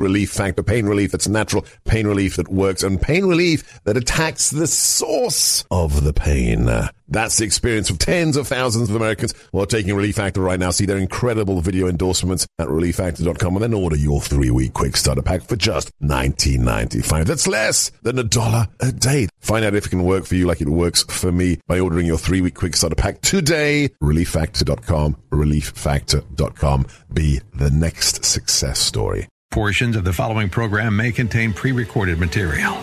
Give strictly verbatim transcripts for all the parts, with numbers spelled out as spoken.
Relief Factor. Pain relief that's natural, pain relief that works, and pain relief that attacks the source of the pain. That's the experience of tens of thousands of Americans who are taking Relief Factor right now. See their incredible video endorsements at relief factor dot com and then order your three-week quick starter pack for just nineteen ninety-five. That's less than a dollar a day. Find out if it can work for you like it works for me by ordering your three-week quick starter pack today. relief factor dot com. relief factor dot com. Be the next success story. Portions of the following program may contain pre-recorded material.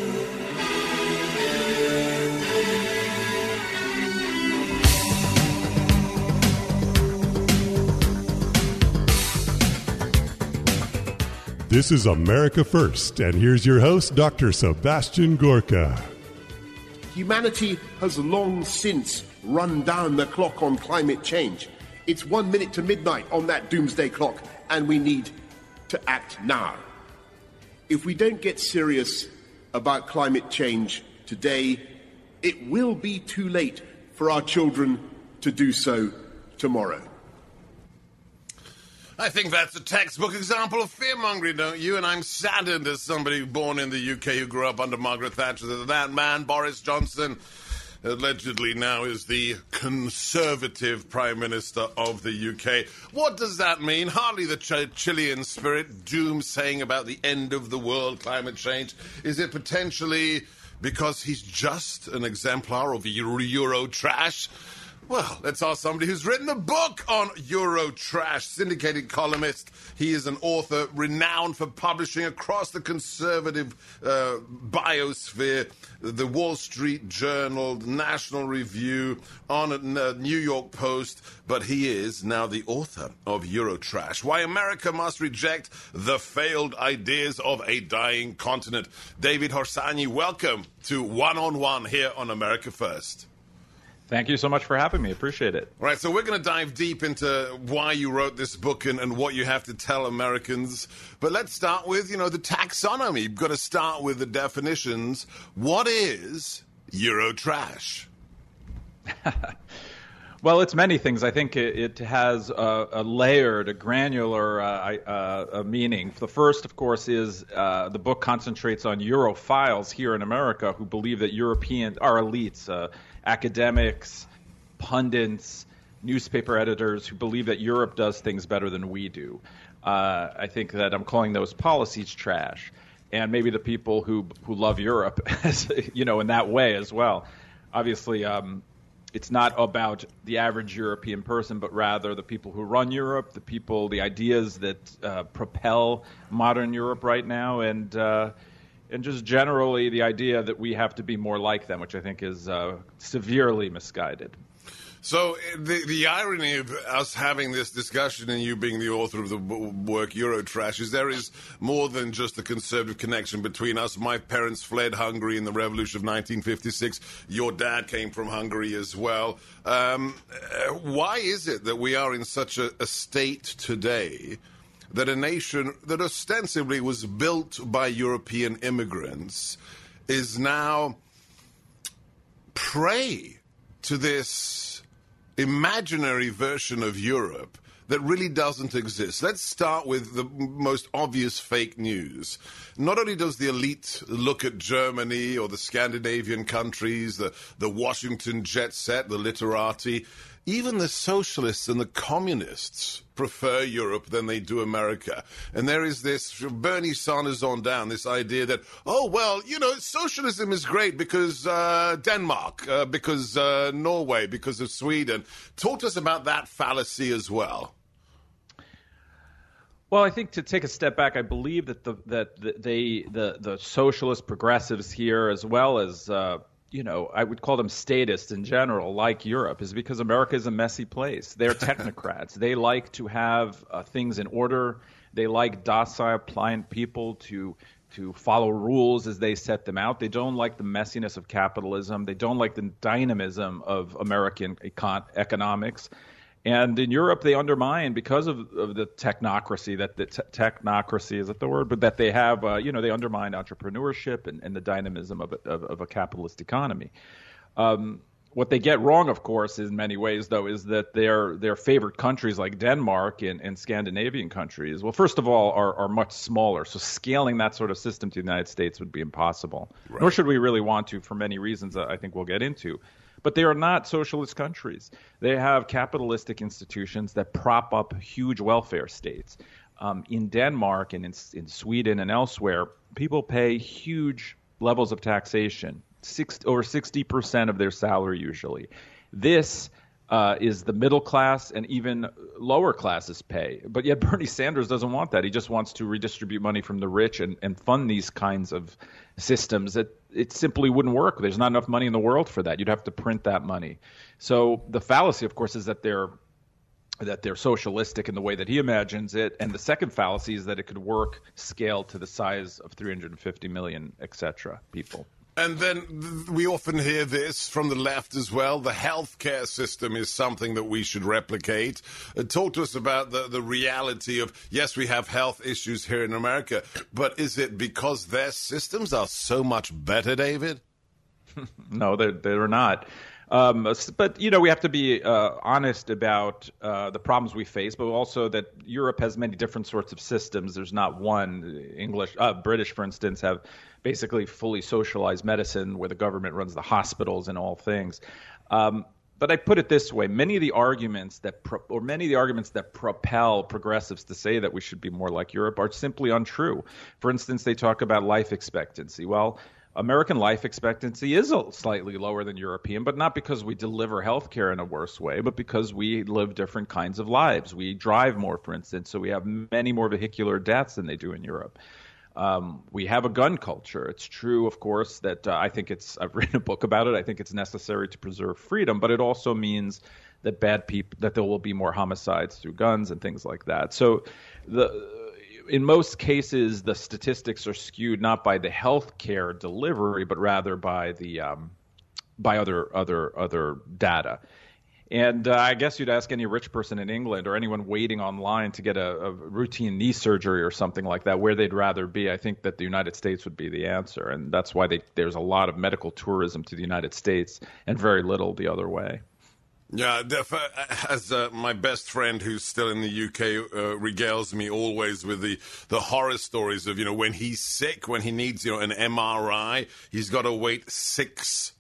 This is America First, and here's your host, Doctor Sebastian Gorka. Humanity has long since run down the clock on climate change. It's one minute to midnight on that doomsday clock, and we need to act now. If we don't get serious about climate change today, it will be too late for our children to do so tomorrow. I think that's a textbook example of fear-mongering, don't you? And I'm saddened as somebody born in the U K who grew up under Margaret Thatcher that that man, Boris Johnson, allegedly now is the Conservative Prime Minister of the U K. What does that mean? Hardly the Ch- Chilean spirit, doom-saying about the end of the world, climate change. Is it potentially because he's just an exemplar of Euro, Euro trash? Well, let's ask somebody who's written a book on Euro trash, syndicated columnist. He is an author renowned for publishing across the conservative uh, biosphere, the Wall Street Journal, the National Review, on a uh, New York Post, but he is now the author of Euro trash, Why America Must Reject the Failed Ideas of a Dying Continent. David Harsanyi, welcome to One on One here on America First. Thank you so much for having me. Appreciate it. All right, so we're going to dive deep into why you wrote this book and, and what you have to tell Americans. But let's start with, you know, the taxonomy. You've got to start with the definitions. What is Euro trash? Well, it's many things. I think it, it has a, a layered, a granular uh, uh, a meaning. The first, of course, is uh, the book concentrates on Europhiles here in America who believe that European, our elites, uh, academics, pundits, newspaper editors who believe that Europe does things better than we do. Uh, I think that I'm calling those policies trash. And maybe the people who who love Europe, you know, in that way as well. Obviously, um, it's not about the average European person, but rather the people who run Europe, the people, the ideas that uh, propel modern Europe right now, and uh, and just generally the idea that we have to be more like them, which I think is uh, severely misguided. So the the irony of us having this discussion and you being the author of the work Eurotrash is there is more than just a conservative connection between us. My parents fled Hungary in the revolution of nineteen fifty-six. Your dad came from Hungary as well. Um, why is it that we are in such a, a state today that a nation that ostensibly was built by European immigrants is now prey to this imaginary version of Europe that really doesn't exist? Let's start with the most obvious fake news. Not only does the elite look at Germany or the Scandinavian countries, the, the Washington jet set, the literati, even the socialists and the communists prefer Europe than they do America. And there is this, Bernie Sanders on down, this idea that, oh, well, you know, socialism is great because uh, Denmark, uh, because uh, Norway, because of Sweden. Talk to us about that fallacy as well. Well, I think to take a step back, I believe that the that the, they the the socialist progressives here, as well as uh, you know, I would call them statists in general, like Europe, is because America is a messy place. They're technocrats. They like to have uh, things in order. They like docile, pliant people to to follow rules as they set them out. They don't like the messiness of capitalism. They don't like the dynamism of American econ- economics. And in Europe, they undermine, because of, of the technocracy, that the te- technocracy, is that the word, but that they have, uh, you know, they undermine entrepreneurship and, and the dynamism of a, of, of a capitalist economy. Um, What they get wrong, of course, in many ways, though, is that their their favorite countries like Denmark and, and Scandinavian countries, well, first of all, are, are much smaller. So scaling that sort of system to the United States would be impossible. Right. Nor should we really want to, for many reasons that I think we'll get into. But they are not socialist countries. They have capitalistic institutions that prop up huge welfare states. Um, in Denmark and in, in Sweden and elsewhere, people pay huge levels of taxation. Six, over sixty percent of their salary usually. This uh, is the middle class and even lower classes pay. But yet Bernie Sanders doesn't want that. He just wants to redistribute money from the rich and, and fund these kinds of systems that it simply wouldn't work. There's not enough money in the world for that. You'd have to print that money. So the fallacy, of course, is that they're that they're socialistic in the way that he imagines it. And the second fallacy is that it could work scaled to the size of three hundred fifty million, et cetera, people. And then we often hear this from the left as well. The healthcare system is something that we should replicate. Uh, talk to us about the, the reality of, yes, we have health issues here in America, but is it because their systems are so much better, David? No, they're, they're not. Um, but, you know, we have to be uh, honest about uh, the problems we face, but also that Europe has many different sorts of systems. There's not one. English, uh, British, for instance, have basically fully socialized medicine where the government runs the hospitals and all things. Um, but I put it this way: many of the arguments that, pro- or many of the arguments that propel progressives to say that we should be more like Europe are simply untrue. For instance, they talk about life expectancy. Well, American life expectancy is a slightly lower than European, but not because we deliver healthcare in a worse way, but because we live different kinds of lives. We drive more, for instance, so we have many more vehicular deaths than they do in Europe. Um, we have a gun culture. It's true, of course, that uh, I think it's – I've written a book about it. I think it's necessary to preserve freedom, but it also means that bad people – that there will be more homicides through guns and things like that. So the – in most cases, the statistics are skewed not by the health care delivery, but rather by the um, by other other other data. And uh, I guess you'd ask any rich person in England or anyone waiting online to get a, a routine knee surgery or something like that, where they'd rather be. I think that the United States would be the answer, and that's why they, there's a lot of medical tourism to the United States and very little the other way. Yeah, as uh, my best friend who's still in the U K uh, regales me always with the, the horror stories of, you know, when he's sick, when he needs, you know, an M R I, he's got to wait six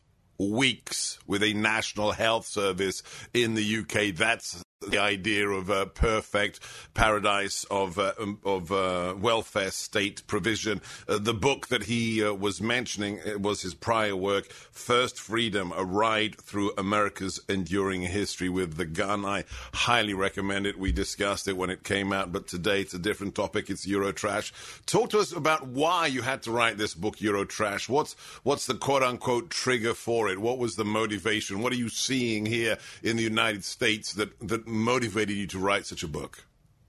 weeks with a National Health Service in the U K. That's the idea of a perfect paradise of uh, of uh, welfare state provision. Uh, the book that he uh, was mentioning was his prior work, First Freedom, A Ride Through America's Enduring History with the Gun. I highly recommend it. We discussed it when it came out, but today it's a different topic. It's Eurotrash. Talk to us about why you had to write this book, Eurotrash. What's, what's the quote-unquote trigger for it? What was the motivation? What are you seeing here in the United States that, that motivated you to write such a book?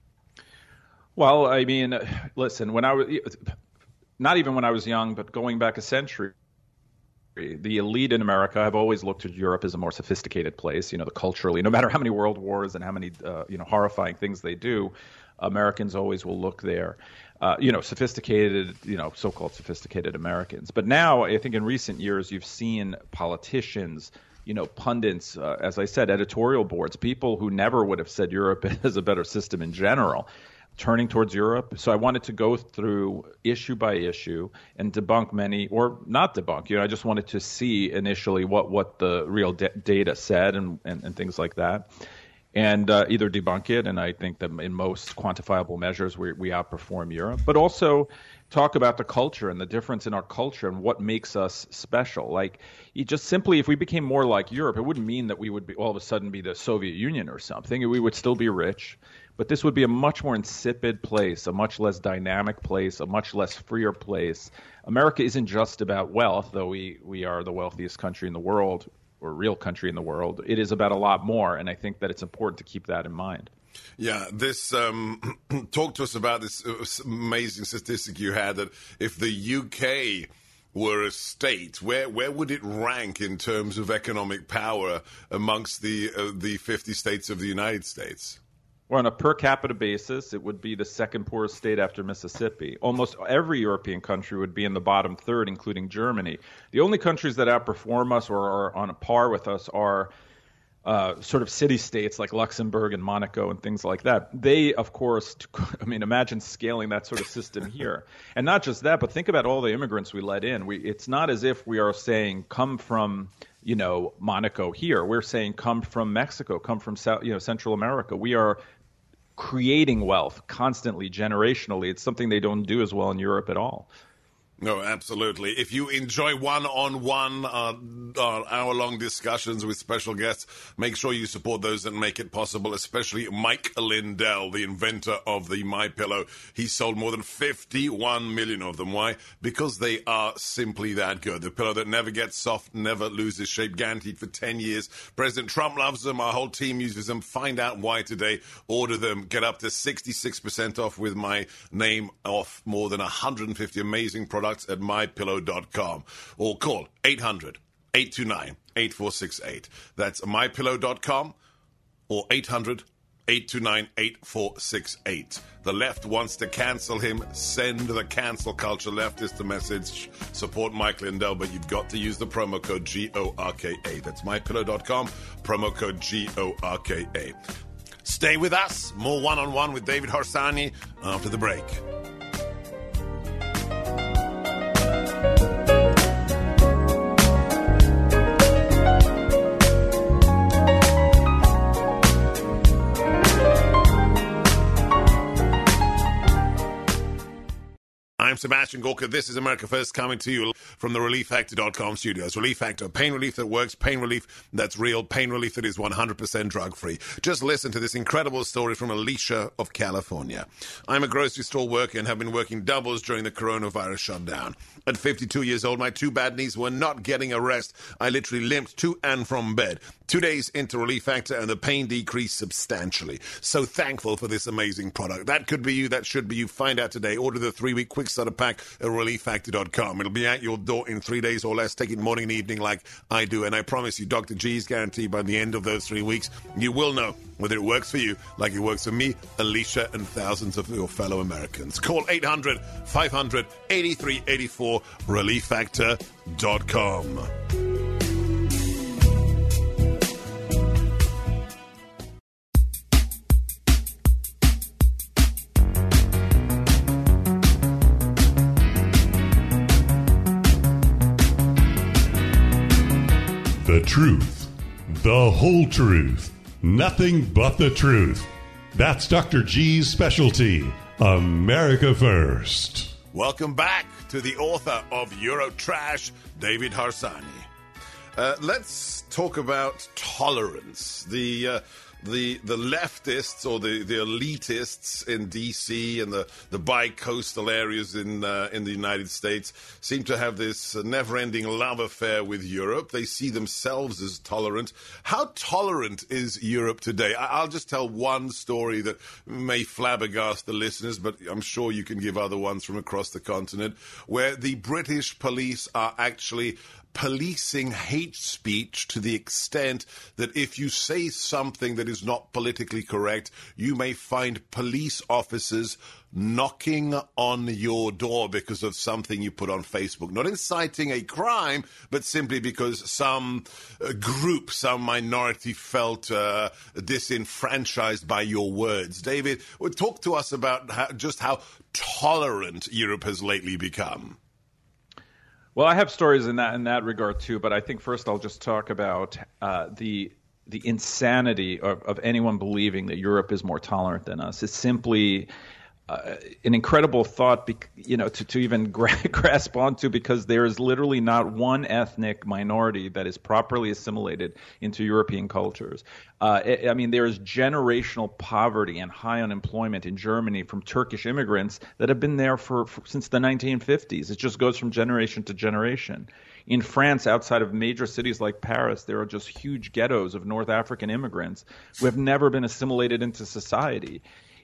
Well, I mean, listen, when I was, not even when I was young, but going back a century, the elite in America have always looked to Europe as a more sophisticated place, you know, the culturally, no matter how many world wars and how many, uh, you know, horrifying things they do, Americans always will look there. Uh, you know, sophisticated, you know, so-called sophisticated Americans. But now, I think in recent years, you've seen politicians, you know, pundits, uh, as I said, editorial boards, people who never would have said Europe is a better system in general, turning towards Europe. So I wanted to go through issue by issue and debunk many, or not debunk. You know, I just wanted to see initially what, what the real de- data said and, and, and things like that, and uh, either debunk it. And I think that in most quantifiable measures, we, we outperform Europe, but also talk about the culture and the difference in our culture and what makes us special. Like, you just simply, if we became more like Europe, it wouldn't mean that we would be, all of a sudden be the Soviet Union or something. We would still be rich, but this would be a much more insipid place, a much less dynamic place, a much less freer place. America isn't just about wealth, though we, we are the wealthiest country in the world, or real country in the world. It is about a lot more, and I think that it's important to keep that in mind. Yeah, this um, talk to us about this amazing statistic you had that if the U K were a state, where where would it rank in terms of economic power amongst the uh, the fifty states of the United States? Well, on a per capita basis, it would be the second poorest state after Mississippi. Almost every European country would be in the bottom third, including Germany. The only countries that outperform us or are on a par with us are uh, sort of city-states like Luxembourg and Monaco and things like that. They, of course, I mean, imagine scaling that sort of system here. And not just that, but think about all the immigrants we let in. We, it's not as if we are saying, come from, you know, Monaco here. We're saying, come from Mexico, come from, South, you know, Central America. We are creating wealth constantly, generationally. It's something they don't do as well in Europe at all. No, absolutely. If you enjoy one-on-one uh, uh, hour-long discussions with special guests, make sure you support those that make it possible, especially Mike Lindell, the inventor of the MyPillow. He sold more than fifty-one million of them. Why? Because they are simply that good. The pillow that never gets soft, never loses shape, guaranteed for ten years. President Trump loves them. Our whole team uses them. Find out why today. Order them. Get up to sixty-six percent off with my name off more than one hundred fifty amazing products at my pillow dot com, or call eight hundred, eight two nine, eight four six eight. That's my pillow dot com or eight hundred, eight two nine, eight four six eight. The left wants to cancel him. Send the cancel culture leftist a message. Support Mike Lindell, but you've got to use the promo code G O R K A. That's my pillow dot com, promo code G O R K A. Stay with us. More one-on-one with David Harsanyi after the break. I'm Sebastian Gorka. This is America First, coming to you from the relief factor dot com studios. Relief Factor, pain relief that works, pain relief that's real, pain relief that is one hundred percent drug-free. Just listen to this incredible story from Alicia of California. I'm a grocery store worker and have been working doubles during the coronavirus shutdown. At fifty-two years old, my two bad knees were not getting a rest. I literally limped to and from bed. Two days into Relief Factor and the pain decreased substantially. So thankful for this amazing product. That could be you. That should be you. Find out today. Order the three-week quick starter pack at relief factor dot com. It'll be at your door in three days or less. Take it morning and evening like I do. And I promise you, Doctor G's guarantee by the end of those three weeks, you will know whether it works for you like it works for me, Alicia, and thousands of your fellow Americans. Call eight hundred, five hundred, eighty-three eighty-four, relief factor dot com. The truth, the whole truth, nothing but the truth. That's Doctor G's specialty, America First. Welcome back to the author of Eurotrash, David Harsanyi. Uh, let's talk about tolerance. The uh, the the leftists or the, the elitists in D C and the, the bi-coastal areas in uh, in the United States seem to have this never-ending love affair with Europe. They see themselves as tolerant. How tolerant is Europe today? I, I'll just tell one story that may flabbergast the listeners, but I'm sure you can give other ones from across the continent, where the British police are actually policing hate speech to the extent that if you say something that is not politically correct, you may find police officers knocking on your door because of something you put on Facebook. Not inciting a crime, but simply because some uh, group, some minority felt uh, disenfranchised by your words. David, talk to us about how, just how tolerant Europe has lately become. Well, I have stories in that in that regard too, but I think first I'll just talk about uh, the the insanity of, of anyone believing that Europe is more tolerant than us. It's simply uh, an incredible thought, be, you know, to, to even gra- grasp onto, because there is literally not one ethnic minority that is properly assimilated into European cultures. Uh, I mean, there is generational poverty and high unemployment in Germany from Turkish immigrants that have been there for, for since the nineteen fifties. It just goes from generation to generation. In France, outside of major cities like Paris, there are just huge ghettos of North African immigrants who have never been assimilated into society.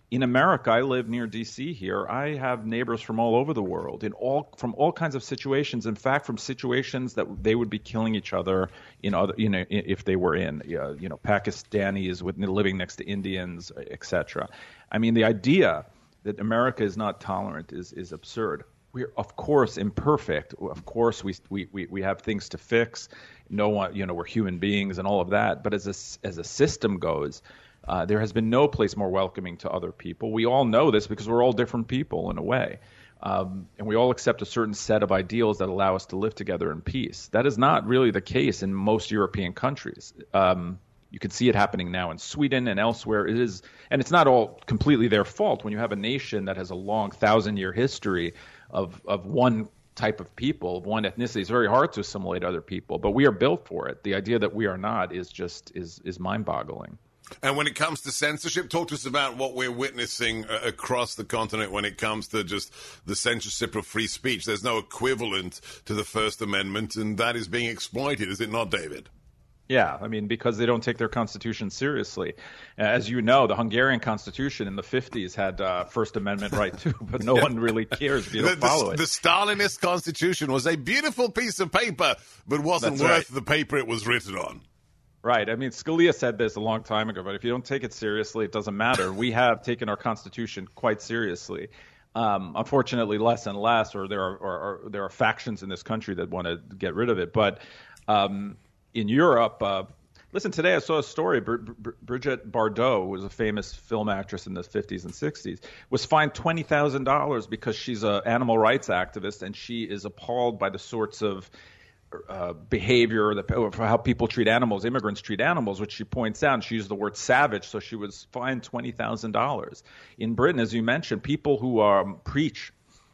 In America, I live near D C here. I have neighbors from all over the world, in all from all kinds of situations. In fact, from situations that they would be killing each other in other, you know, if they were in, uh, you know, Pakistanis with living next to Indians, et cetera. I mean, the idea that America is not tolerant is is absurd. We're of course imperfect. Of course, we we we have things to fix. No one, you know, we're human beings and all of that. But as a as a system goes, uh, there has been no place more welcoming to other people. We all know this because we're all different people in a way, um, and we all accept a certain set of ideals that allow us to live together in peace. That is not really the case in most European countries. Um, You can see it happening now in Sweden and elsewhere. It is, and it's not all completely their fault. When you have a nation that has a long thousand-year history of of one type of people, of one ethnicity, it's very hard to assimilate other people. But we are built for it. The idea that we are not is just is is mind-boggling. And when it comes to censorship, talk to us about what we're witnessing uh, across the continent when it comes to just the censorship of free speech. There's no equivalent to the First Amendment, and that is being exploited, is it not, David? Yeah, I mean, because they don't take their constitution seriously. As you know, the Hungarian constitution in the fifties had uh, First Amendment right too, but no one really cares if you don't the, follow the, it. The Stalinist constitution was a beautiful piece of paper, but wasn't That's worth right. the paper it was written on. Right. I mean, Scalia said this a long time ago, but if you don't take it seriously, it doesn't matter. We have taken our constitution quite seriously. Um, unfortunately, less and less, or there are or, or there are factions in this country that want to get rid of it. But um, in Europe, uh, listen, today I saw a story. Br- Br- Brigitte Bardot, who was a famous film actress in the fifties and sixties, was fined twenty thousand dollars because she's an animal rights activist, and she is appalled by the sorts of uh, behavior, the, for how people treat animals, immigrants treat animals, which she points out. And she used the word savage, so she was fined twenty thousand dollars. In Britain, as you mentioned, people who um, preach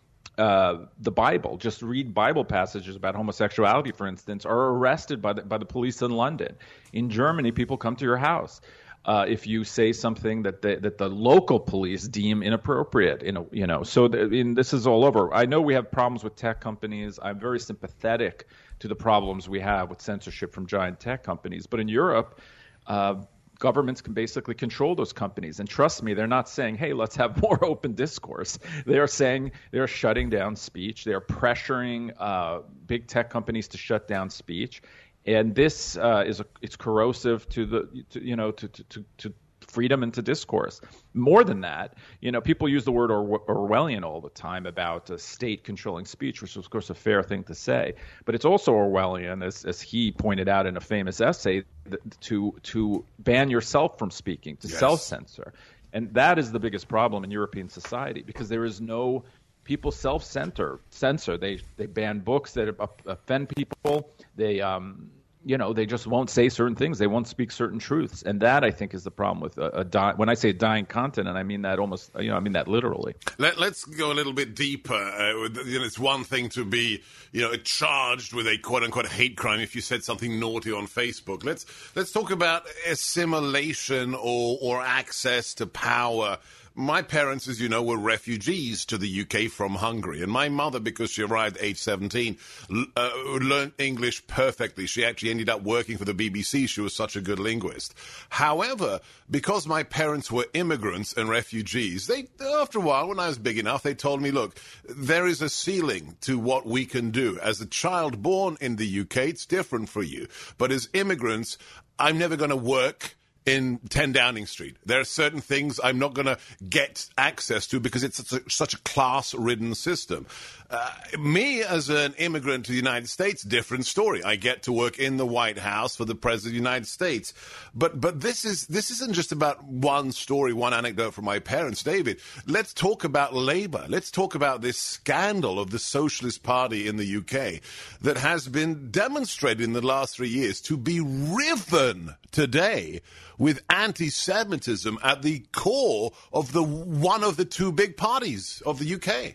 Uh, the Bible, just read Bible passages about homosexuality, for instance, are arrested by the, by the police in London. In Germany, people come to your house uh, if you say something that the, that the local police deem inappropriate. You know, you know. So the, in, this is all over. I know we have problems with tech companies. I'm very sympathetic to the problems we have with censorship from giant tech companies. But in Europe, uh, governments can basically control those companies. And trust me, they're not saying, hey, let's have more open discourse. They are saying they're shutting down speech. They're pressuring uh, big tech companies to shut down speech. And this uh, is a, it's corrosive to the, to, you know, to, to, to, to freedom and to discourse. More than that, you know, people use the word or- Orwellian all the time about a state controlling speech, which is, of course, a fair thing to say. But it's also Orwellian, as, as he pointed out in a famous essay, th- to to ban yourself from speaking, to yes. self-censor. And that is the biggest problem in European society, because there is no people self-censor. Censor. They they ban books that offend people. They um. You know, they just won't say certain things. They won't speak certain truths. And that, I think, is the problem with a, a di- when I say dying continent, I mean that almost, you know, I mean that literally. Let, let's go a little bit deeper. Uh, you know, it's one thing to be, you know, charged with a quote-unquote hate crime if you said something naughty on Facebook. Let's let's talk about assimilation or, or access to power. My parents, as you know, were refugees to the U K from Hungary. And my mother, because she arrived at age seventeen, uh, learned English perfectly. She actually ended up working for the B B C. She was such a good linguist. However, because my parents were immigrants and refugees, they, after a while, when I was big enough, they told me, look, there is a ceiling to what we can do. As a child born in the U K, it's different for you. But as immigrants, I'm never going to work in ten Downing Street. There are certain things I'm not going to get access to because it's such a, such a class-ridden system. Uh, me, as an immigrant to the United States, different story. I get to work in the White House for the President of the United States. But but this is this isn't just about one story, one anecdote from my parents, David. Let's talk about Labour. Let's talk about this scandal of the Socialist Party in the U K that has been demonstrated in the last three years to be riven today with anti-Semitism at the core of the one of the two big parties of the U K.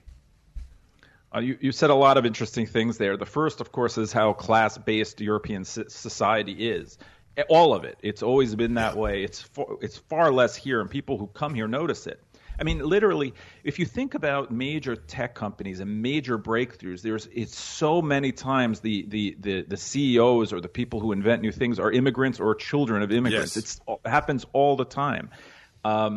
Uh, you, you said a lot of interesting things there. The first, of course, is how class-based European society is. All of it. It's always been that yeah. way. It's far, it's far less here, and people who come here notice it. I mean, literally, if you think about major tech companies and major breakthroughs, there's it's so many times the the the, the C E Os or the people who invent new things are immigrants or children of immigrants. Yes. It's, it happens all the time. Um,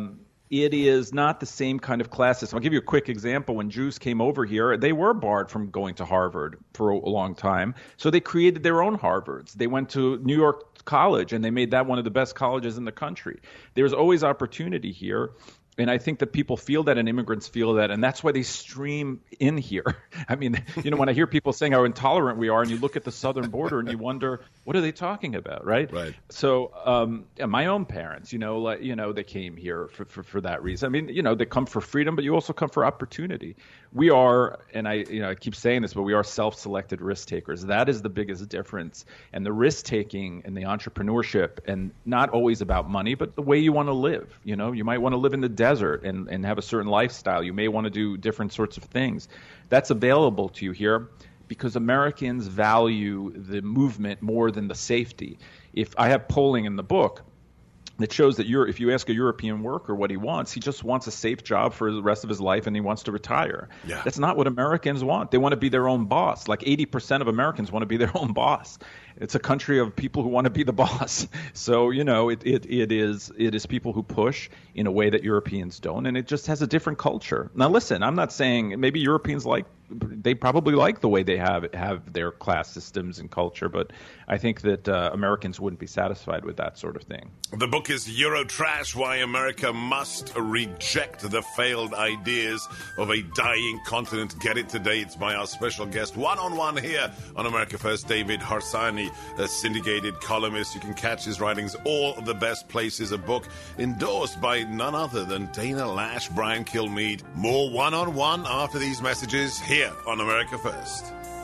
it is not the same kind of class system. I'll give you a quick example. When Jews came over here, they were barred from going to Harvard for a long time. So they created their own Harvards. They went to New York College, and they made that one of the best colleges in the country. There's always opportunity here. And I think that people feel that and immigrants feel that, and that's why they stream in here. I mean, you know, when I hear people saying how intolerant we are, and you look at the southern border and you wonder, what are they talking about, right? Right. So um, yeah, my own parents, you know, like, you know, they came here for, for, for that reason. I mean, you know, they come for freedom, but you also come for opportunity. We are, and I, you know, I keep saying this, but we are self-selected risk takers. That is the biggest difference. And the risk taking and the entrepreneurship, and not always about money, but the way you want to live. You know, you might want to live in the desert and, and have a certain lifestyle. You may want to do different sorts of things. That's available to you here because Americans value the movement more than the safety. If I have polling in the book that shows that you're, if you ask a European worker what he wants, he just wants a safe job for the rest of his life and he wants to retire. Yeah. That's not what Americans want. They want to be their own boss. Like eighty percent of Americans want to be their own boss. It's a country of people who want to be the boss. So, you know, it, it, it is it is people who push in a way that Europeans don't, and it just has a different culture. Now, listen, I'm not saying maybe Europeans like, they probably like the way they have have their class systems and culture, but I think that uh, Americans wouldn't be satisfied with that sort of thing. The book is Eurotrash, Why America Must Reject the Failed Ideas of a Dying Continent. Get it today. It's by our special guest, one-on-one here on America First, David Harsanyi, a syndicated columnist. You can catch his writings all the best places. A book endorsed by none other than Dana Loesch, Brian Kilmeade. More one-on-one after these messages here on America First.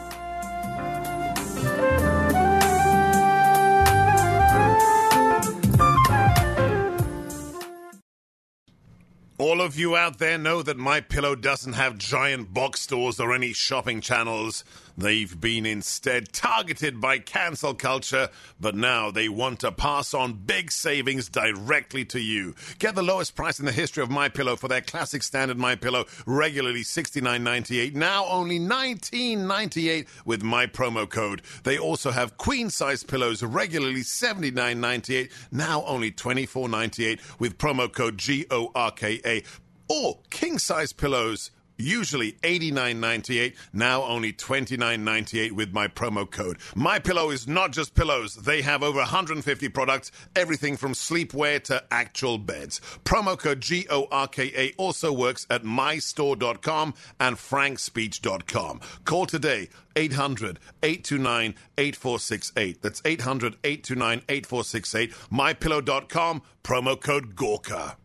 All of you out there know that MyPillow doesn't have giant box stores or any shopping channels. They've been instead targeted by cancel culture, but now they want to pass on big savings directly to you. Get the lowest price in the history of MyPillow for their classic standard MyPillow, regularly sixty-nine ninety-eight, now only nineteen ninety-eight with my promo code. They also have queen-size pillows, regularly seventy-nine ninety-eight, now only twenty-four ninety-eight with promo code G O R K A. Or king-size pillows, usually eighty-nine ninety-eight, now only twenty-nine ninety-eight with my promo code. MyPillow is not just pillows. They have over one hundred fifty products, everything from sleepwear to actual beds. Promo code G O R K A also works at my store dot com and frank speech dot com. Call today, eight hundred, eight two nine, eight four six eight. That's eight hundred, eight two nine, eight four six eight. my pillow dot com, promo code Gorka.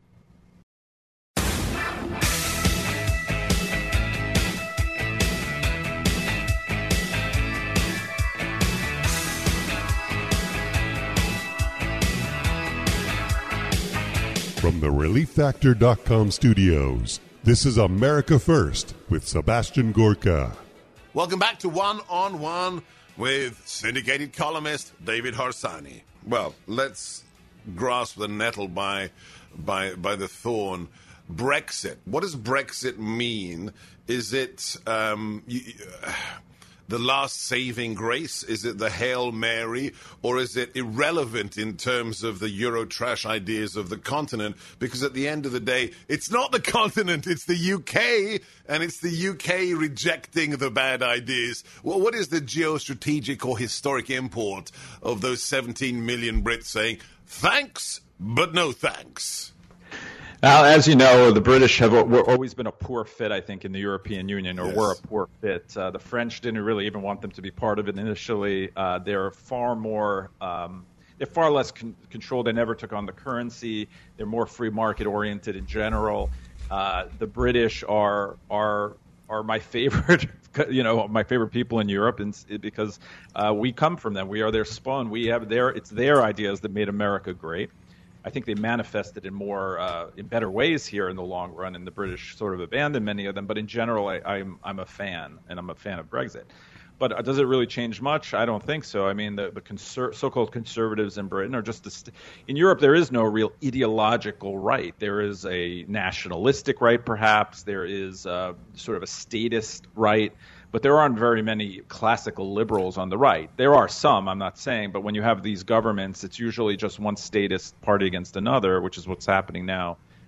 From the relief factor dot com studios, this is America First with Sebastian Gorka. Welcome back to One-on-One with syndicated columnist David Harsanyi. Well, let's grasp the nettle by, by, by the thorn. Brexit. What does Brexit mean? Is it um, you, uh, the last saving grace? Is it the Hail Mary? Or is it irrelevant in terms of the Eurotrash ideas of the continent? Because at the end of the day, it's not the continent, it's the U K, and it's the U K rejecting the bad ideas. Well, what is the geostrategic or historic import of those seventeen million Brits saying, thanks, but no thanks? Now, as you know, the British have always been a poor fit, I think, in the European Union, or yes. were a poor fit. Uh, the French didn't really even want them to be part of it initially. Uh, they're far more, um, they're far less con- controlled. They never took on the currency. They're more free market oriented in general. Uh, the British are are are my favorite, you know, my favorite people in Europe, and because uh, we come from them. We are their spawn. We have their, it's their ideas that made America great. I think they manifested in more, uh, in better ways here in the long run, and the British sort of abandoned many of them. But in general, I, I'm I'm a fan, and I'm a fan of Brexit. But uh, does it really change much? I don't think so. I mean, the, the conser- so-called conservatives in Britain are just, st- in Europe, there is no real ideological right. There is a nationalistic right, perhaps. There is uh, sort of a statist right. But there aren't very many classical liberals on the right. There are some, I'm not saying, but when you have these governments, it's usually just one statist party against another, which is what's happening now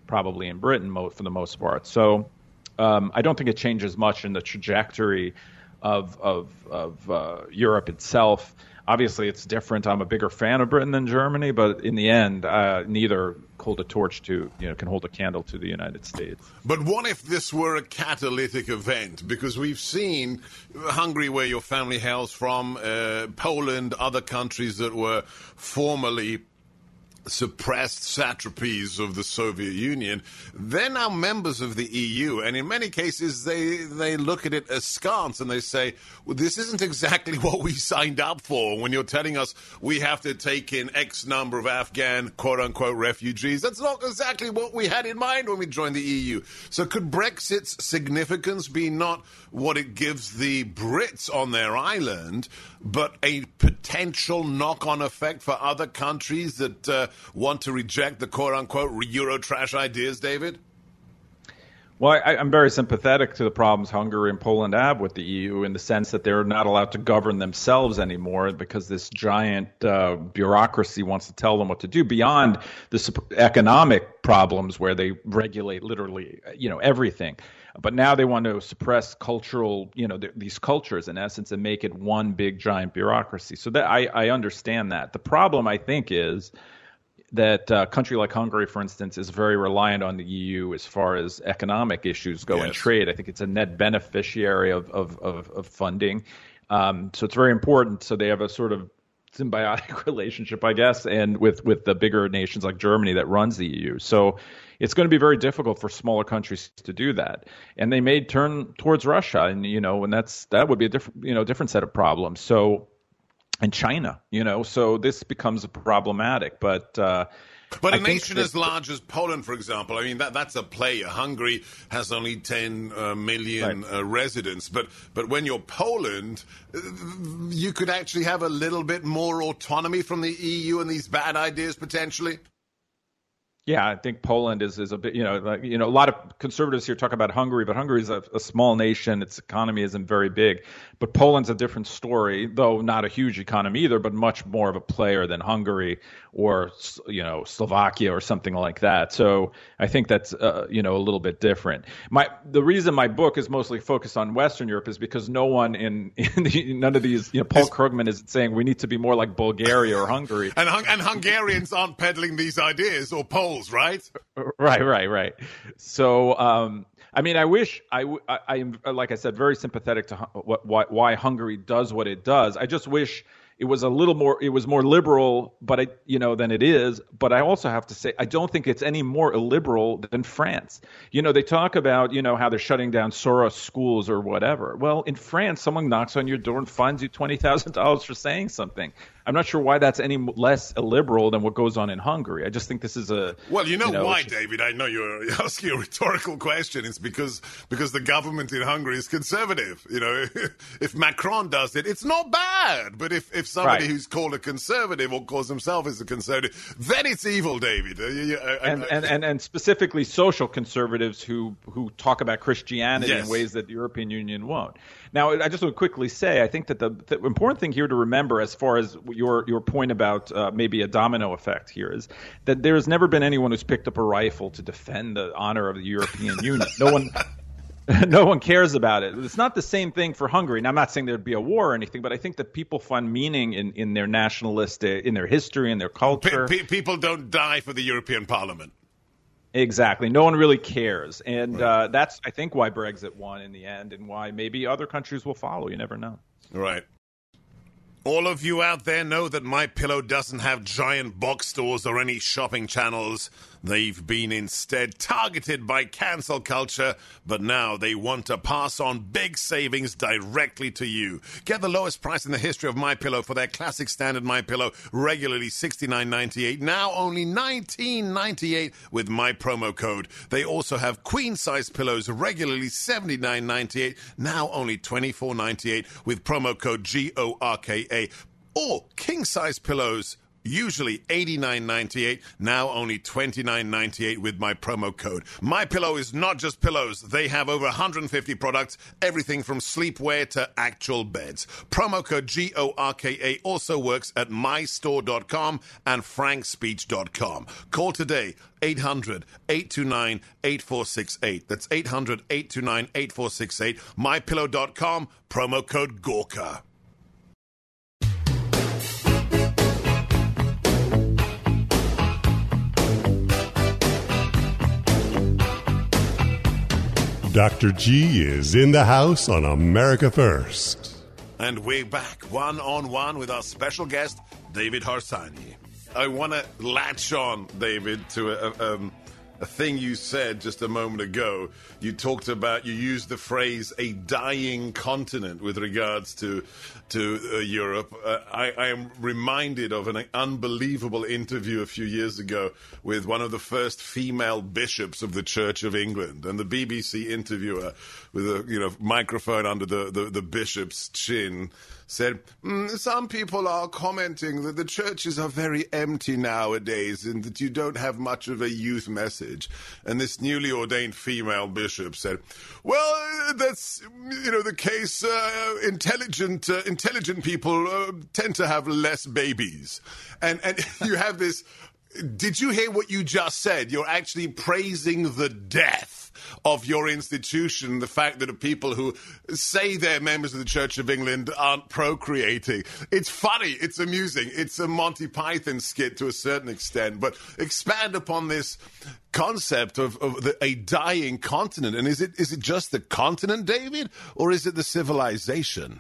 probably in Britain mo- for the most part. So um, I don't think it changes much in the trajectory of of, of uh, Europe itself. Obviously, it's different. I'm a bigger fan of Britain than Germany, but in the end, uh, neither hold a torch to, you know, can hold a candle to the United States. But what if this were a catalytic event? Because we've seen Hungary, where your family hails from, uh, Poland, other countries that were formerly suppressed satrapies of the Soviet Union. They're now members of the E U, and in many cases they they look at it askance and they say, well, this isn't exactly what we signed up for. When you're telling us we have to take in X number of Afghan quote-unquote refugees, that's not exactly what we had in mind when we joined the E U. So could Brexit's significance be not what it gives the Brits on their island, but a potential knock-on effect for other countries that uh, want to reject the quote-unquote Eurotrash ideas, David? Well, I, I'm very sympathetic to the problems Hungary and Poland have with the E U in the sense that they're not allowed to govern themselves anymore because this giant uh, bureaucracy wants to tell them what to do beyond the sup- economic problems where they regulate literally, you know, everything. But now they want to suppress cultural, you know, th- these cultures in essence and make it one big giant bureaucracy. So that I, I understand that. The problem, I think, is that a country like Hungary, for instance, is very reliant on the E U as far as economic issues go yes. and trade. I think it's a net beneficiary of of, of, of funding. Um, so it's very important. So they have a sort of symbiotic relationship, I guess, and with, with the bigger nations like Germany that runs the E U. So it's going to be very difficult for smaller countries to do that. And they may turn towards Russia, and you know, and that's that would be a different, you know, different set of problems. So and China, you know, so this becomes problematic. But uh, but I a nation that, as large as Poland, for example, I mean, that that's a player. Hungary has only ten uh, million right. uh, residents. But but when you're Poland, you could actually have a little bit more autonomy from the E U and these bad ideas potentially. Yeah, I think Poland is, is a bit, you know, like, you know, a lot of conservatives here talk about Hungary, but Hungary is a, a small nation. Its economy isn't very big. But Poland's a different story, though not a huge economy either, but much more of a player than Hungary or, you know, Slovakia or something like that. So I think that's, uh, you know, a little bit different. My The reason my book is mostly focused on Western Europe is because no one in, in the, none of these, you know, Paul Krugman is saying we need to be more like Bulgaria or Hungary. And, and Hungarians aren't peddling these ideas, or Poles. Right, right, right, right. So, um, I mean, I wish I, I, I am, like I said, very sympathetic to what, why, why Hungary does what it does. I just wish it was a little more, it was more liberal, but I, you know, than it is. But I also have to say, I don't think it's any more illiberal than France. You know, they talk about, you know, how they're shutting down Soros schools or whatever. Well, in France, someone knocks on your door and fines you twenty thousand dollars for saying something. I'm not sure why that's any less illiberal than what goes on in Hungary. I just think this is a... Well, you know, you know why, just... David? I know you're asking a rhetorical question. It's because because the government in Hungary is conservative. You know, if Macron does it, it's not bad. But if, if somebody right. who's called a conservative or calls himself as a conservative, then it's evil, David. Uh, you, uh, and, uh, and, and, and specifically social conservatives who, who talk about Christianity yes. in ways that the European Union won't. Now, I just want to quickly say, I think that the, the important thing here to remember as far as your your point about uh, maybe a domino effect here is that there has never been anyone who's picked up a rifle to defend the honor of the European Union. No one no one cares about it. It's not the same thing for Hungary. Now, I'm not saying there'd be a war or anything, but I think that people find meaning in, in their nationalistic, in their history, in their culture. P- p- people don't die for the European Parliament. Exactly. No one really cares. And right. uh, that's, I think, why Brexit won in the end and why maybe other countries will follow. You never know. Right. All of you out there know that MyPillow doesn't have giant box stores or any shopping channels. They've been instead targeted by cancel culture, but now they want to pass on big savings directly to you. Get the lowest price in the history of MyPillow for their classic standard MyPillow, regularly sixty-nine ninety-eight, now only nineteen ninety-eight with my promo code. They also have queen-size pillows, regularly seventy-nine ninety-eight, now only twenty-four ninety-eight with promo code G O R K A, or king-size pillows, Usually eighty-nine ninety-eight, now only twenty-nine ninety-eight with my promo code. MyPillow is not just pillows. They have over one hundred fifty products, everything from sleepwear to actual beds. Promo code G O R K A also works at my store dot com and frank speech dot com. Call today, eight hundred, eight two nine, eight four six eight. That's eight hundred, eight two nine, eight four six eight. my pillow dot com, promo code Gorka. Doctor G is in the house on America First. And we're back one-on-one with our special guest, David Harsanyi. I want to latch on, David, to a, um, a thing you said just a moment ago. You talked about, you used the phrase, a dying continent with regards to to uh, Europe. Uh, I, I am reminded of an unbelievable interview a few years ago with one of the first female bishops of the Church of England. And the B B C interviewer, with a you know microphone under the, the, the bishop's chin, said, mm, some people are commenting that the churches are very empty nowadays and that you don't have much of a youth message. And this newly ordained female bishop said, well, that's, you know, the case. Uh, intelligent uh, intelligent people uh, tend to have less babies. And, and you have this... Did you hear what you just said? You're actually praising the death of your institution, the fact that the people who say they're members of the Church of England aren't procreating. It's funny. It's amusing. It's a Monty Python skit to a certain extent. But expand upon this concept of, of the, a dying continent. And is it is it just the continent, David, or is it the civilization?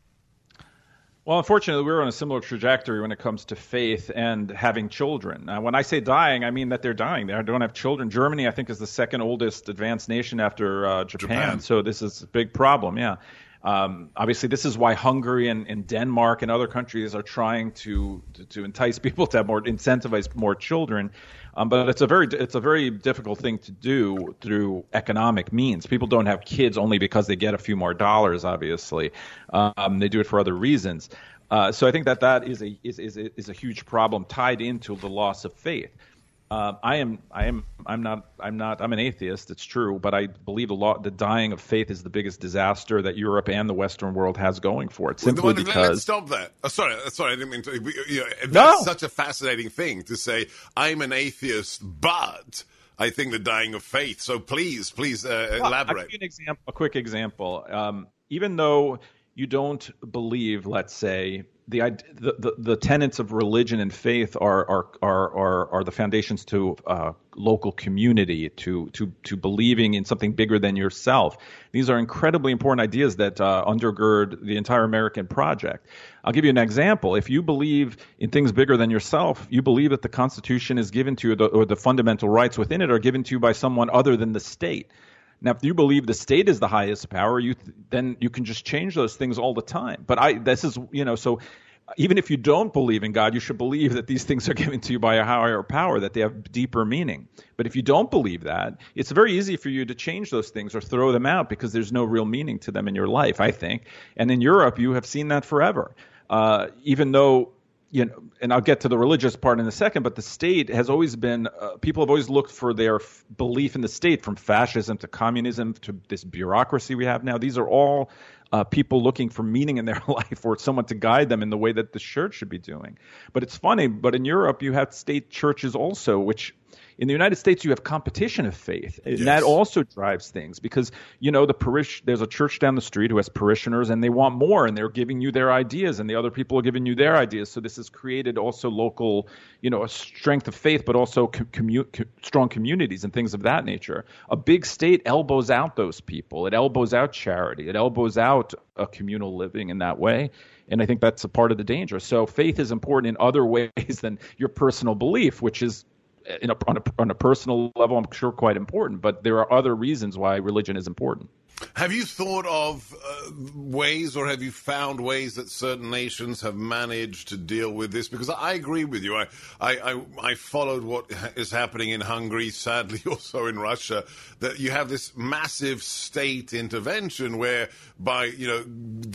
Well, unfortunately, we're on a similar trajectory when it comes to faith and having children. Now, when I say dying, I mean that they're dying. They don't have children. Germany, I think, is the second oldest advanced nation after uh, Japan. Japan. So this is a big problem, yeah. Um, obviously, this is why Hungary and, and Denmark and other countries are trying to, to, to entice people to have more, incentivize more children. Um, but it's a very it's a very difficult thing to do through economic means. People don't have kids only because they get a few more dollars. Obviously, um, they do it for other reasons. Uh, so I think that that is a is is is a huge problem tied into the loss of faith. Uh, I am I am I'm not I'm not I'm an atheist. It's true, but I believe the law, the dying of faith is the biggest disaster that Europe and the Western world has going for it. Simply well, because let's stop that. Oh, sorry, sorry, I didn't mean to. You know, that's no. such a fascinating thing to say. I'm an atheist, but I think the dying of faith. So please, please uh, well, elaborate. I'll give you an example, a quick example. Um, even though you don't believe, let's say, The, the the the tenets of religion and faith are are are are, are the foundations to uh, local community, to to to believing in something bigger than yourself. These are incredibly important ideas that uh, undergird the entire American project. I'll give you an example. If you believe in things bigger than yourself, you believe that the Constitution is given to you, the, or the fundamental rights within it are given to you by someone other than the state. Now, if you believe the state is the highest power, you th- then you can just change those things all the time. But I, this is, you know, so even if you don't believe in God, you should believe that these things are given to you by a higher power, that they have deeper meaning. But if you don't believe that, it's very easy for you to change those things or throw them out because there's no real meaning to them in your life, I think. And in Europe, you have seen that forever. Uh, even though, you know, and I'll get to the religious part in a second, but the state has always been, uh, people have always looked for their f- belief in the state, from fascism to communism to this bureaucracy we have now. These are all uh, people looking for meaning in their life or someone to guide them in the way that the church should be doing. But it's funny, but in Europe, you have state churches also, which in the United States, you have competition of faith, and yes. that also drives things because, you know, the parish, there's a church down the street who has parishioners and they want more and they're giving you their ideas and the other people are giving you their ideas. So this has created also local, you know, a strength of faith, but also commu- co- strong communities and things of that nature. A big state elbows out those people. It elbows out charity. It elbows out a communal living in that way. And I think that's a part of the danger. So faith is important in other ways than your personal belief, which is, In a, on, a, on a personal level, I'm sure quite important, but there are other reasons why religion is important. Have you thought of uh, ways, or have you found ways that certain nations have managed to deal with this? Because I agree with you. I I, I, I followed what is happening in Hungary, sadly also in Russia, that you have this massive state intervention where by, you know,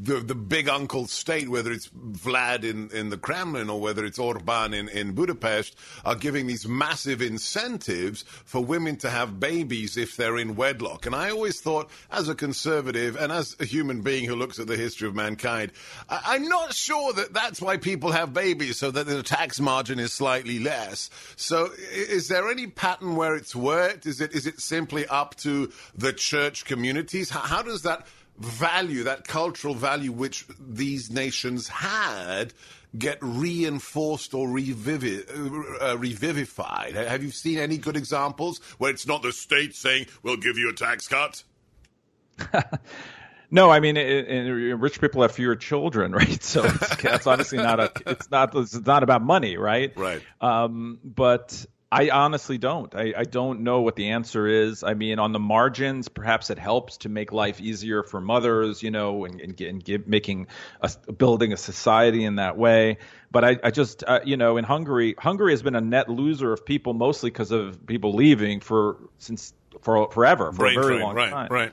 the the big uncle state, whether it's Vlad in, in the Kremlin or whether it's Orban in, in Budapest, are giving these massive incentives for women to have babies if they're in wedlock. And I always thought, as a conservative and as a human being who looks at the history of mankind, I, I'm not sure that that's why people have babies, so that the tax margin is slightly less. So is there any pattern where it's worked? Is it is it simply up to the church communities? How, how does that value, that cultural value which these nations had, get reinforced or revivi- uh, revivified? Have you seen any good examples where it's not the state saying, we'll give you a tax cut? No, I mean, it, it, rich people have fewer children, right? So it's, that's obviously not a. It's not. It's not about money, right? Right. Um, but I honestly don't. I, I don't know what the answer is. I mean, on the margins, perhaps it helps to make life easier for mothers, you know, and, and, and give, making a, building a society in that way. But I, I just, uh, you know, in Hungary, Hungary has been a net loser of people, mostly because of people leaving for since for forever, for Brain a very train, long right, time. Right.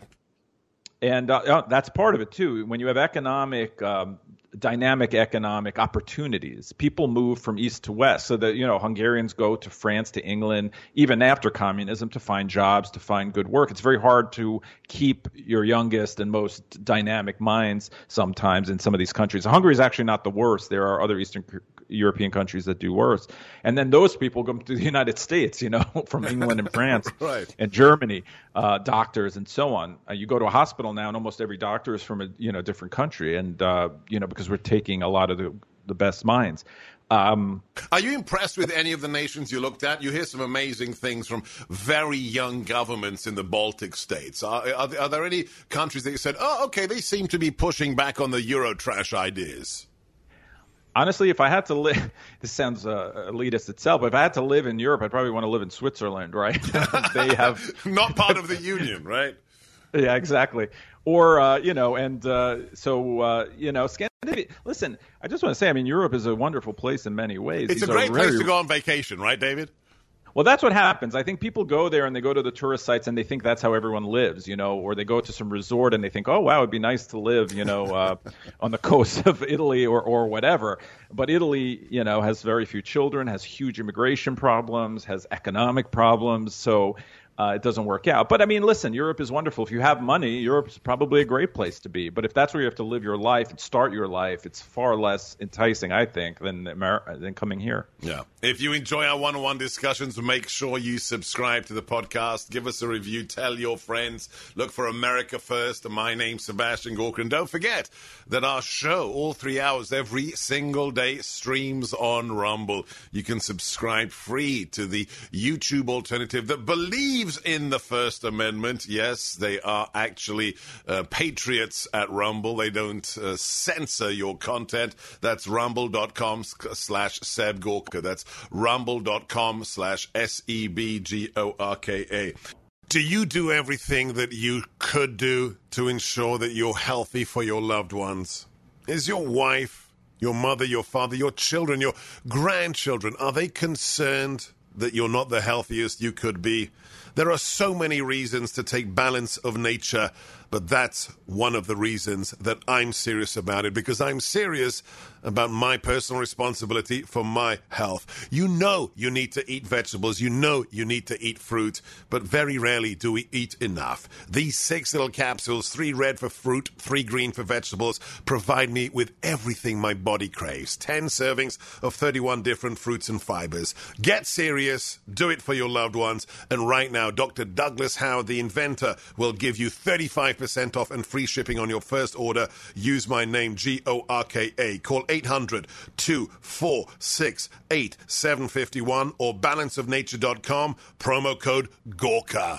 And uh, that's part of it, too. When you have economic, um, dynamic economic opportunities, people move from east to west. So that, you know, Hungarians go to France, to England, even after communism, to find jobs, to find good work. It's very hard to keep your youngest and most dynamic minds sometimes in some of these countries. Hungary is actually not the worst. There are other Eastern European countries that do worse. And then those people come to the United States, you know, from England and France right. and Germany, uh, doctors and so on. Uh, you go to a hospital now and almost every doctor is from a, you know, different country. And, uh, you know, because we're taking a lot of the, the best minds. Um, Are you impressed with any of the nations you looked at? You hear some amazing things from very young governments in the Baltic states. Are, are, are there any countries that you said, oh, okay, they seem to be pushing back on the Eurotrash ideas? Honestly, if I had to live, this sounds uh, elitist itself, but if I had to live in Europe, I'd probably want to live in Switzerland, right? They have not part of the union, right? Yeah, exactly. Or, uh, you know, and uh, so, uh, you know, Scandinavia, listen, I just want to say, I mean, Europe is a wonderful place in many ways. It's These a great very... place to go on vacation, right, David? Well, that's what happens. I think people go there and they go to the tourist sites and they think that's how everyone lives, you know, or they go to some resort and they think, oh, wow, it'd be nice to live, you know, uh, on the coast of Italy or, or whatever. But Italy, you know, has very few children, has huge immigration problems, has economic problems. So uh, it doesn't work out. But I mean, listen, Europe is wonderful. If you have money, Europe's probably a great place to be. But if that's where you have to live your life and start your life, it's far less enticing, I think, than America, than coming here. Yeah. If you enjoy our one-on-one discussions, make sure you subscribe to the podcast. Give us a review. Tell your friends. Look for America First. My name's Sebastian Gorka. And don't forget that our show, all three hours every single day, streams on Rumble. You can subscribe free to the YouTube alternative that believes in the First Amendment. Yes, they are actually uh, patriots at Rumble. They don't uh, censor your content. That's rumble.com slash Seb Gorka. That's rumble.com slash S E B G O R K A. Do you do everything that you could do to ensure that you're healthy for your loved ones? Is your wife, your mother, your father, your children, your grandchildren, are they concerned that you're not the healthiest you could be? There are so many reasons to take balance of nature, but that's one of the reasons that I'm serious about it, because I'm serious about my personal responsibility for my health. You know you need to eat vegetables. You know you need to eat fruit, but very rarely do we eat enough. These six little capsules, three red for fruit, three green for vegetables, provide me with everything my body craves. ten servings of thirty-one different fruits and fibers. Get serious. Do it for your loved ones. And right now, Doctor Douglas Howard, the inventor, will give you thirty-five percent off and free shipping on your first order. Use my name, G O R K A. Call eight hundred, two four six, eight seven five one or balance of nature dot com, promo code Gorka.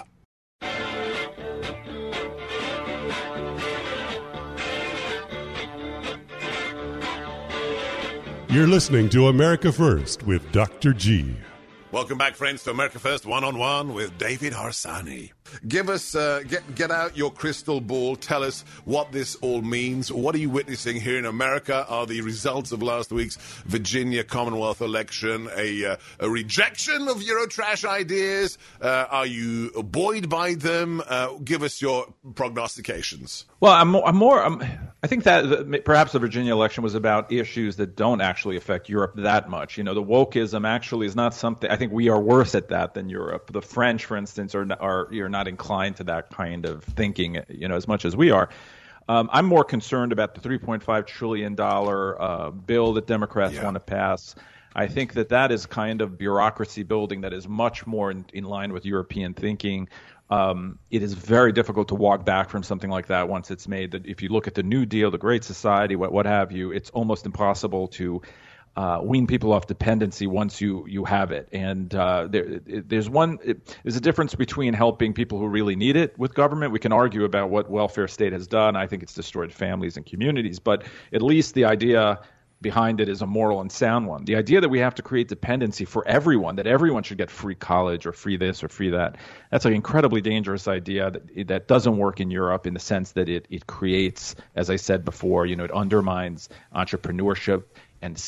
You're listening to America First with Doctor G. Welcome back, friends, to America First One-on-One with David Harsanyi. Give us, uh, get get out your crystal ball. Tell us what this all means. What are you witnessing here in America? Are the results of last week's Virginia Commonwealth election a, uh, a rejection of Eurotrash ideas? Uh, are you buoyed by them? Uh, give us your prognostications. Well, I'm, I'm more. I'm, I think that the, perhaps the Virginia election was about issues that don't actually affect Europe that much. You know, the wokeism actually is not something. I think we are worse at that than Europe. The French, for instance, are are you're not inclined to that kind of thinking, you know, as much as we are. Um, I'm more concerned about the three point five trillion dollars uh, bill that Democrats yeah. want to pass. I think that that is kind of bureaucracy building that is much more in, in line with European thinking. Um, it is very difficult to walk back from something like that once it's made. That if you look at the New Deal, the Great Society, what what have you, it's almost impossible to uh, wean people off dependency once you you have it. And uh, there, it, there's one it, there's a difference between helping people who really need it with government. We can argue about what welfare state has done. I think it's destroyed families and communities, but at least the idea behind it is a moral and sound one. The idea that we have to create dependency for everyone, that everyone should get free college or free this or free that, that's an incredibly dangerous idea that that doesn't work in Europe in the sense that it it creates, as I said before, you know, it undermines entrepreneurship and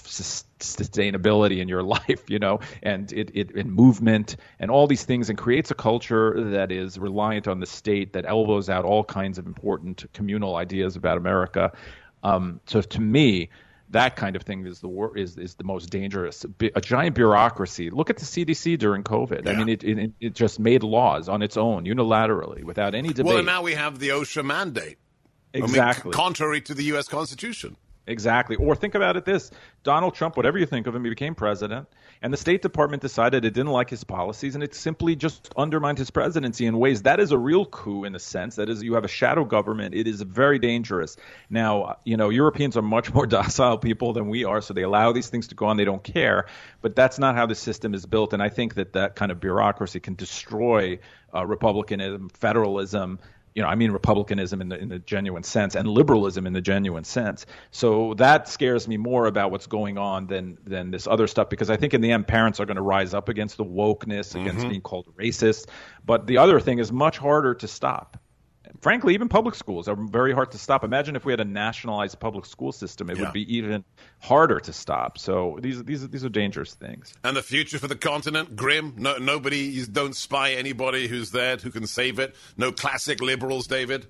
self-sustainability in your life, you know, and it, it and movement and all these things, and creates a culture that is reliant on the state, that elbows out all kinds of important communal ideas about America. Um, so to me, that kind of thing is the wor- is is the most dangerous. A giant bureaucracy. Look at the C D C during COVID. Yeah. I mean, it, it it just made laws on its own unilaterally without any debate. Well, and now we have the OSHA mandate. Exactly. I mean, contrary to the U S Constitution. Exactly. Or think about it this. Donald Trump, whatever you think of him, he became president, and the State Department decided it didn't like his policies, and it simply just undermined his presidency in ways. That is a real coup in a sense. That is, you have a shadow government. It is very dangerous. Now, you know, Europeans are much more docile people than we are, so they allow these things to go on. They don't care. But that's not how the system is built, and I think that that kind of bureaucracy can destroy uh, republicanism, federalism, you know, I mean republicanism in the in the genuine sense, and liberalism in the genuine sense. So that scares me more about what's going on than than this other stuff, because I think in the end parents are going to rise up against the wokeness, against mm-hmm. being called racist. But the other thing is much harder to stop. Frankly, even public schools are very hard to stop. Imagine if we had a nationalized public school system, it yeah. would be even harder to stop. So these these these are dangerous things. And the future for the continent, grim. No, nobody, you don't spy anybody who's there who can save it. No classic liberals, David.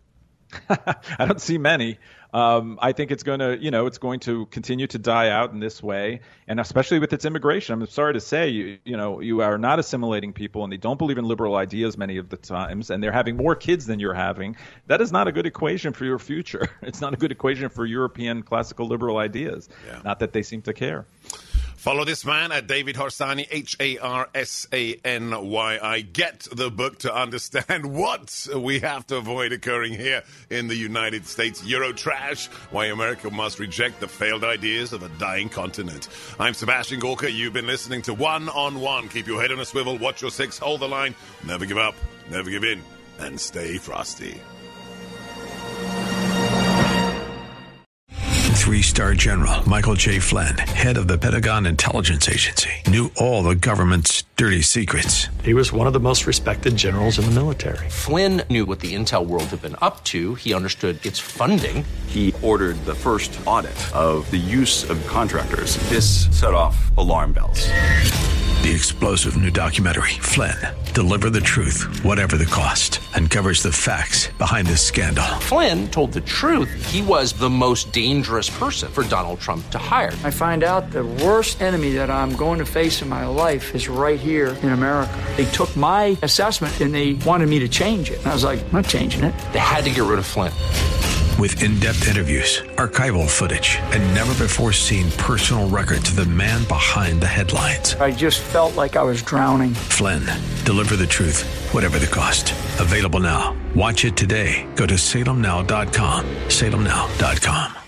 I don't see many. Um, I think it's going to, you know, it's going to continue to die out in this way, and especially with its immigration. I'm sorry to say, you, you know, you are not assimilating people, and they don't believe in liberal ideas many of the times, and they're having more kids than you're having. That is not a good equation for your future. It's not a good equation for European classical liberal ideas. Yeah. Not that they seem to care. Follow this man at David Harsani, H A R S A N Y I. Get the book to understand what we have to avoid occurring here in the United States. Eurotrash, why America must reject the failed ideas of a dying continent. I'm Sebastian Gorka. You've been listening to One on One. Keep your head on a swivel, watch your six, hold the line, never give up, never give in, and stay frosty. Three-star General Michael J. Flynn, head of the Pentagon Intelligence Agency, knew all the government's dirty secrets. He was one of the most respected generals in the military. Flynn knew what the intel world had been up to. He understood its funding. He ordered the first audit of the use of contractors. This set off alarm bells. The explosive new documentary, Flynn, Deliver the Truth, Whatever the Cost, uncovers the facts behind this scandal. Flynn told the truth. He was the most dangerous person for Donald Trump to hire. I find out the worst enemy that I'm going to face in my life is right here in America. They took my assessment and they wanted me to change it. And I was like, I'm not changing it. They had to get rid of Flynn. With in-depth interviews, archival footage, and never-before-seen personal records of the man behind the headlines. I just felt like I was drowning. Flynn, Deliver the Truth, Whatever the Cost. Available now. Watch it today. Go to salem now dot com. salem now dot com.